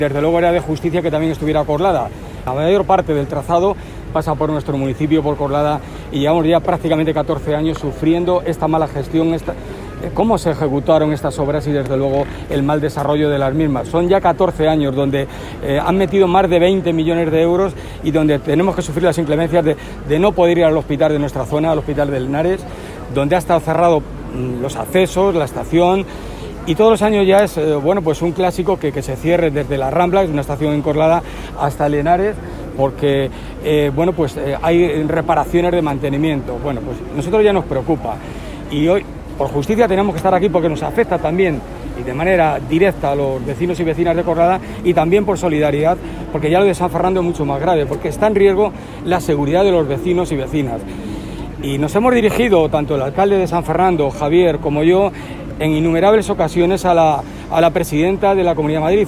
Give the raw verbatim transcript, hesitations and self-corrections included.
Desde luego era de justicia que también estuviera Corlada. La mayor parte del trazado pasa por nuestro municipio, por Corlada, y llevamos ya prácticamente catorce años sufriendo esta mala gestión, esta, cómo se ejecutaron estas obras y desde luego el mal desarrollo de las mismas. Son ya catorce años donde eh, han metido más de veinte millones de euros y donde tenemos que sufrir las inclemencias de, de no poder ir al hospital de nuestra zona, al hospital de Linares, donde ha estado cerrado mmm, los accesos, la estación. Y todos los años ya es eh, bueno, pues un clásico que, que se cierre desde la Rambla, una estación en Corlada, hasta Linares, porque eh, bueno, pues, eh, hay reparaciones de mantenimiento. Bueno, pues nosotros ya nos preocupa y hoy, por justicia, tenemos que estar aquí porque nos afecta también y de manera directa a los vecinos y vecinas de Corlada, y también por solidaridad, porque ya lo de San Fernando es mucho más grave, porque está en riesgo la seguridad de los vecinos y vecinas. Y nos hemos dirigido, tanto el alcalde de San Fernando, Javier, como yo, en innumerables ocasiones a la, a la presidenta de la Comunidad de Madrid,